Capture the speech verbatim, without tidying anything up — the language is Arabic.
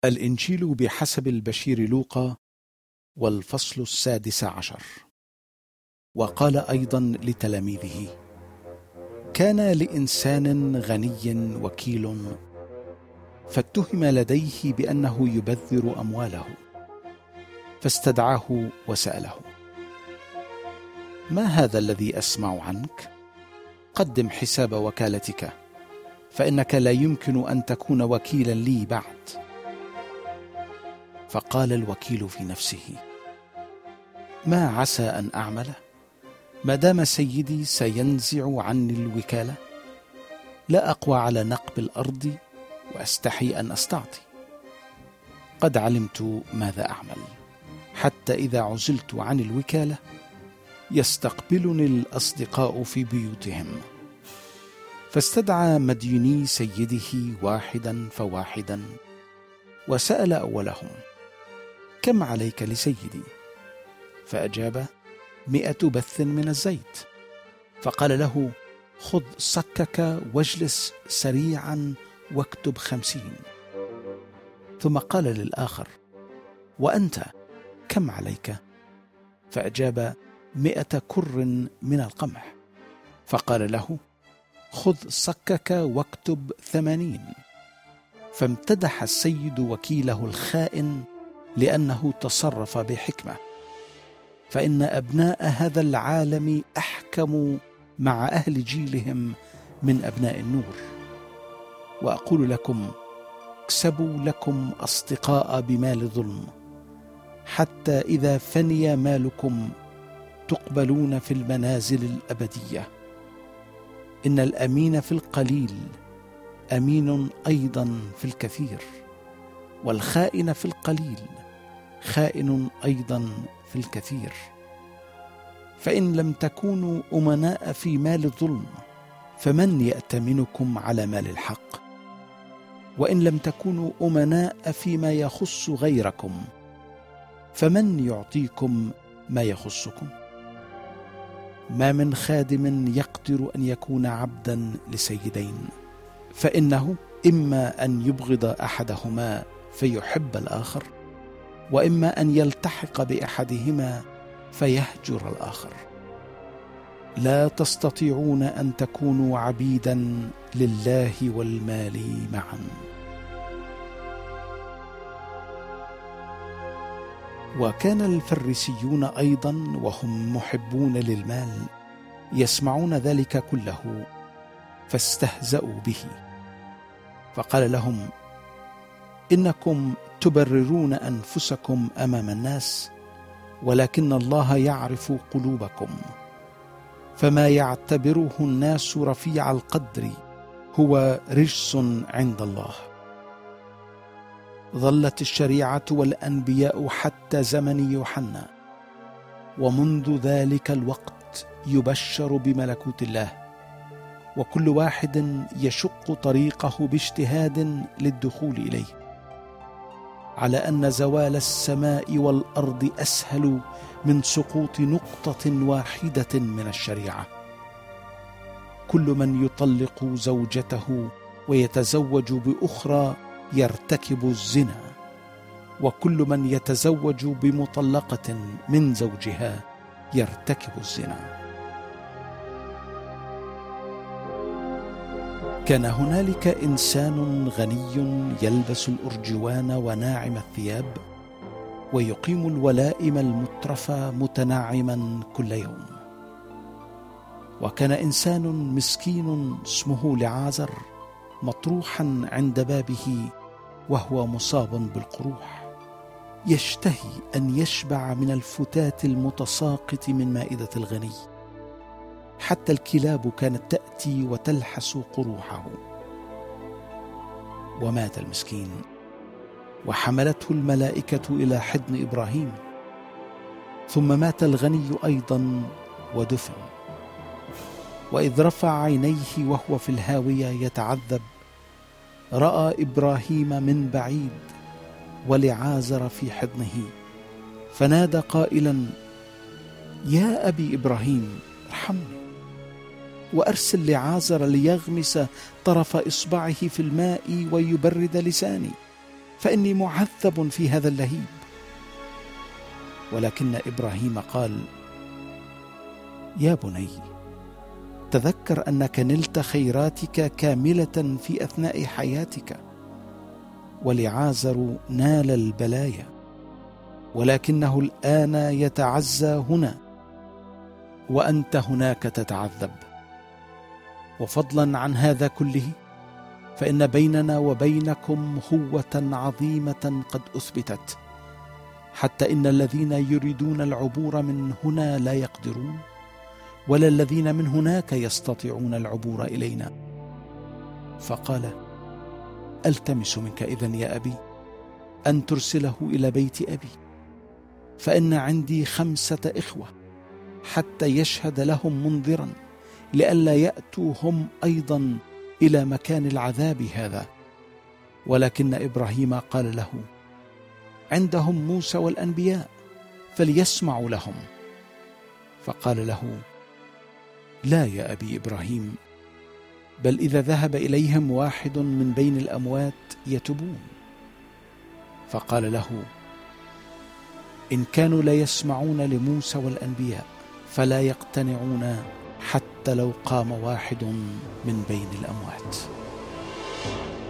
الإنجيل بحسب البشير لوقا، والفصل السادس عشر. وقال أيضا لتلاميذه: كان لإنسان غني وكيل، فاتهم لديه بأنه يبذر أمواله، فاستدعاه وسأله: ما هذا الذي أسمع عنك؟ قدم حساب وكالتك، فإنك لا يمكن أن تكون وكيلا لي بعد. فقال الوكيل في نفسه: ما عسى أن أعمل ما دام سيدي سينزع عني الوكالة؟ لا أقوى على نقب الأرض وأستحي أن أستعطي. قد علمت ماذا أعمل، حتى إذا عزلت عن الوكالة يستقبلني الأصدقاء في بيوتهم. فاستدعى مديني سيده واحدا فواحدا، وسأل أولهم: كم عليك لسيدي؟ فأجاب: مئة بث من الزيت. فقال له: خذ صكك واجلس سريعا واكتب خمسين. ثم قال للآخر: وأنت كم عليك؟ فأجاب: مئة كر من القمح. فقال له: خذ صكك واكتب ثمانين. فامتدح السيد وكيله الخائن لأنه تصرف بحكمة، فإن أبناء هذا العالم أحكم مع أهل جيلهم من أبناء النور. وأقول لكم: اكسبوا لكم أصدقاء بمال ظلم، حتى إذا فني مالكم تقبلون في المنازل الأبدية. إن الأمين في القليل أمين أيضا في الكثير، والخائن في القليل خائن أيضا في الكثير. فإن لم تكونوا أمناء في مال الظلم، فمن يأتمنكم على مال الحق؟ وإن لم تكونوا أمناء فيما يخص غيركم، فمن يعطيكم ما يخصكم؟ ما من خادم يقدر أن يكون عبدا لسيدين، فإنه إما أن يبغض أحدهما فيحب الآخر، وإما أن يلتحق بأحدهما فيهجر الآخر. لا تستطيعون أن تكونوا عبيدا لله والمال معا. وكان الفريسيون أيضا وهم محبون للمال يسمعون ذلك كله، فاستهزأوا به. فقال لهم: إنكم تبررون أنفسكم أمام الناس، ولكن الله يعرف قلوبكم. فما يعتبره الناس رفيع القدر هو رجس عند الله. ظلت الشريعة والأنبياء حتى زمن يوحنا، ومنذ ذلك الوقت يبشر بملكوت الله، وكل واحد يشق طريقه باجتهاد للدخول إليه، على أن زوال السماء والأرض أسهل من سقوط نقطة واحدة من الشريعة. كل من يطلق زوجته ويتزوج بأخرى يرتكب الزنا، وكل من يتزوج بمطلقة من زوجها يرتكب الزنا. كان هنالك إنسان غني يلبس الأرجوان وناعم الثياب، ويقيم الولائم المترفة متناعما كل يوم. وكان إنسان مسكين اسمه لعازر مطروحا عند بابه وهو مصاب بالقروح، يشتهي أن يشبع من الفتات المتساقط من مائدة الغني، حتى الكلاب كانت تأتي وتلحس قروحه. ومات المسكين، وحملته الملائكة إلى حضن إبراهيم. ثم مات الغني أيضا ودفن. وإذ رفع عينيه وهو في الهاوية يتعذب، رأى إبراهيم من بعيد ولعازر في حضنه، فنادى قائلا: يا أبي إبراهيم ارحمني، وأرسل لعازر ليغمس طرف إصبعه في الماء ويبرد لساني، فإني معذب في هذا اللهيب. ولكن إبراهيم قال: يا بني، تذكر أنك نلت خيراتك كاملة في أثناء حياتك، ولعازر نال البلايا، ولكنه الآن يتعزى هنا وأنت هناك تتعذب. وفضلا عن هذا كله، فإن بيننا وبينكم أخوة عظيمة قد أثبتت، حتى إن الذين يريدون العبور من هنا لا يقدرون، ولا الذين من هناك يستطيعون العبور إلينا. فقال: ألتمس منك إذن يا أبي أن ترسله إلى بيت أبي، فإن عندي خمسة إخوة، حتى يشهد لهم منذرا، لئلا يأتوا هم أيضا إلى مكان العذاب هذا. ولكن إبراهيم قال له: عندهم موسى والأنبياء، فليسمعوا لهم. فقال له: لا يا أبي إبراهيم، بل إذا ذهب إليهم واحد من بين الأموات يتوبون. فقال له: إن كانوا لا يسمعون لموسى والأنبياء فلا يقتنعون حتى لو قام واحد من بين الأموات.